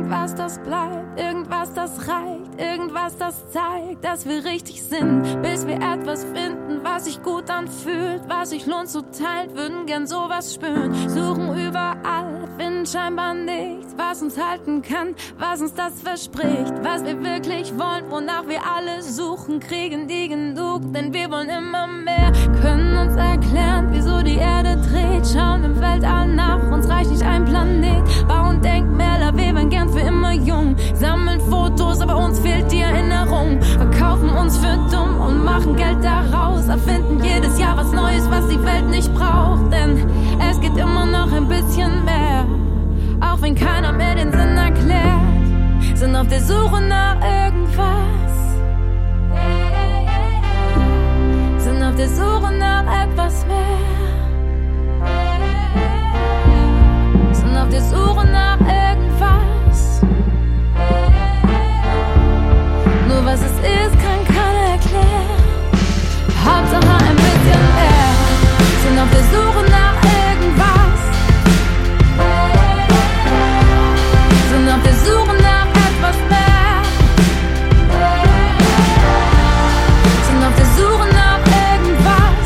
Irgendwas, das bleibt, irgendwas, das reicht, irgendwas, das zeigt, dass wir richtig sind, bis wir etwas finden, was sich gut anfühlt, was sich lohnt zu teilen, würden gern sowas spüren, suchen überall, finden scheinbar nichts, was uns halten kann, was uns das verspricht, was wir wirklich wollen, wonach wir alle suchen, kriegen die genug, denn wir wollen immer mehr, können uns erklären, wieso die Erde dreht, schauen im Weltall nach, uns reicht nicht ein Planet, bauen Denkmäler, wir wären gern für immer jung, sammeln Fotos, aber uns fehlt die Erinnerung, verkaufen uns für dumm und machen Geld daraus, erfinden jedes Jahr was Neues, was die Welt nicht braucht, denn es geht immer noch ein bisschen mehr, auch wenn keiner mehr den Sinn erklärt, sind auf der Suche nach irgendwas, sind auf der Suche nach etwas mehr, sind auf der Suche nach irgendwas, nur was es ist, kann keiner erklären, Hauptsache ein bisschen mehr, sind auf der Suche nach irgendwas, sind auf der Suche nach etwas mehr, sind auf der Suche nach irgendwas,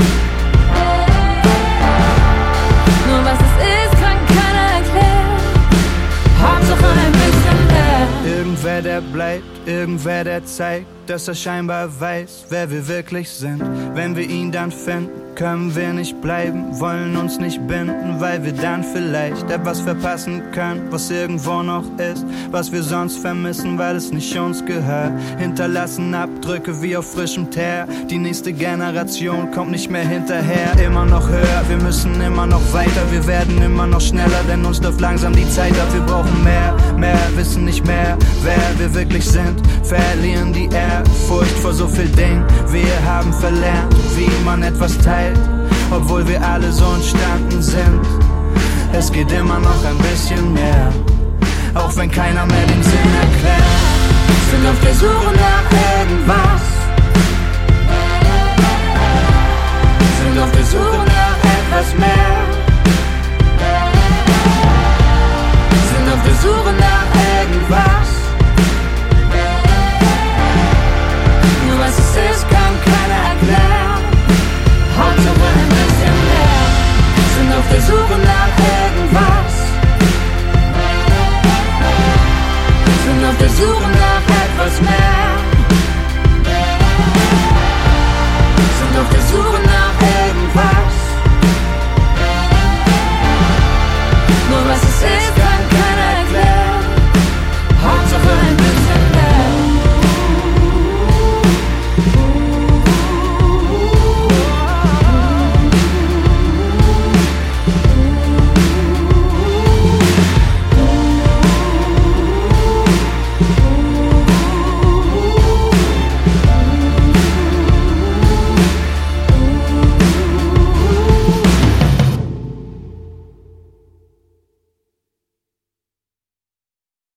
nur was es ist, kann keiner erklären, Hauptsache ein bisschen mehr. Irgendwer, der bleibt, irgendwer, der zeigt, dass er scheinbar weiß, wer wir wirklich sind. Wenn wir ihn dann finden, können wir nicht bleiben, wollen uns nicht binden, weil wir dann vielleicht etwas verpassen können, was irgendwo noch ist, was wir sonst vermissen, weil es nicht uns gehört. Hinterlassen Abdrücke wie auf frischem Teer, die nächste Generation kommt nicht mehr hinterher. Immer noch höher, wir müssen immer noch weiter, wir werden immer noch schneller, denn uns läuft langsam die Zeit ab. Wir brauchen mehr, wissen nicht mehr, wer wir wirklich sind, verlieren die Ehrfurcht vor so viel Dingen. Wir haben verlernt, wie man etwas teilt, obwohl wir alle so entstanden sind. Es geht immer noch ein bisschen mehr, auch wenn keiner mehr den Sinn erklärt. Sind auf der Suche nach irgendwas, sind auf der Suche nach etwas mehr, sind auf der Suche nach irgendwas, nur was es ist, kann keiner erklären, Hauptsache ein bisschen mehr, sind auf der Suche nach irgendwas, sind auf der Suche nach etwas mehr, sind auf der Suche nach irgendwas, nur was es ist,